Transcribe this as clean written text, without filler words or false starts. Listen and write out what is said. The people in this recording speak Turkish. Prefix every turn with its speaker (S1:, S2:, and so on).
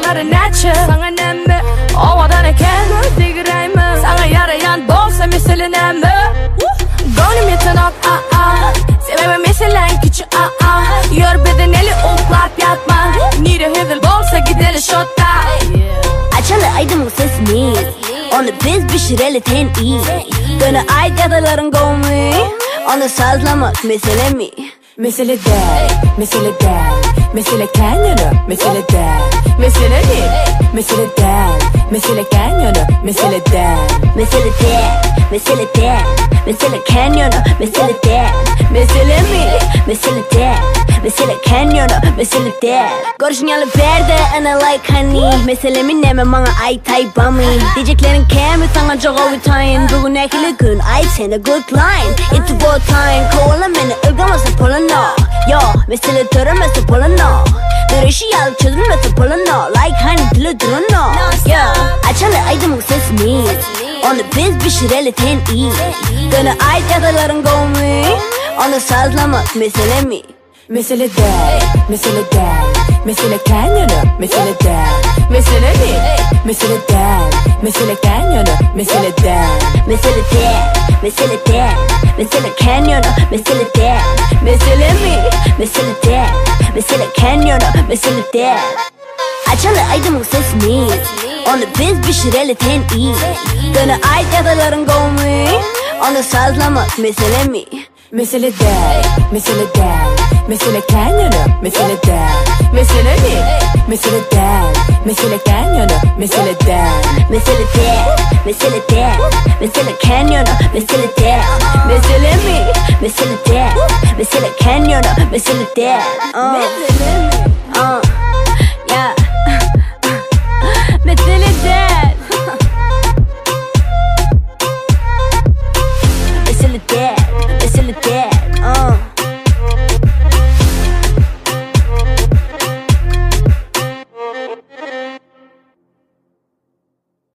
S1: Dağları neçe sana nemme Ovadan eken öldüreyim Sana yarayan bolsa mesele nemme Gönlüm yetenek Sebebe meselen küçü Yor bedeneli uklap yatma Nire hüvül bolsa gideli şotta
S2: Açalı aydım sesimiz Onu biz pişireli ten iyi Döne ait yadaların gomi Onu sazlamak mesele mi?
S1: Mesele değil, mesele değil Mesele kendini, mesele değil Mesele değil, mesele değil Mesele kendini, mesele değil
S2: Mesele değil, mesele değil Mesele kendini, mesele değil Mesele mi? Mesele değil Mesele kendini, mesele değil Görüşünyalı berde ana like honey Meselemin neme bana ay taybami Diyeceklerin kemi sana çok ovutayın Bugün ekili gün ay sene good line It's about time Kovala beni ılgaması polano Yo mesele töremesi polano Dörüşü yalı çözülmesi polano Like honey dili durano Yo açalı aydım sesimiz Onu biz pişireli ten iyi Döne ait yadaların gomi Onu sazlamak mesele mi?
S1: Mesele değil, mesele değil Mesele kendini, mesele değil Mesele değil, mesele değil Mesele kendini, mesele değil
S2: Mesele değil, mesele değil Mesele kendini, mesele değil Mesele mi? Mesele değil Mesele kendini, mesele değil Açalı aydım sesimiz Onu biz pişireli ten iyi Döne ait yadaların gomi Onu sazlamak mesele mi?
S1: Mesele değil, mesele değil Mesele kendini, mesele değil Mesele değil, mesele değil Mesele kendini, mesele değil
S2: Mesele değil, mesele değil Mesele kendini, mesele değil Mesele mi? Mesele değil Mesele kendini, mesele değil Mesele mi?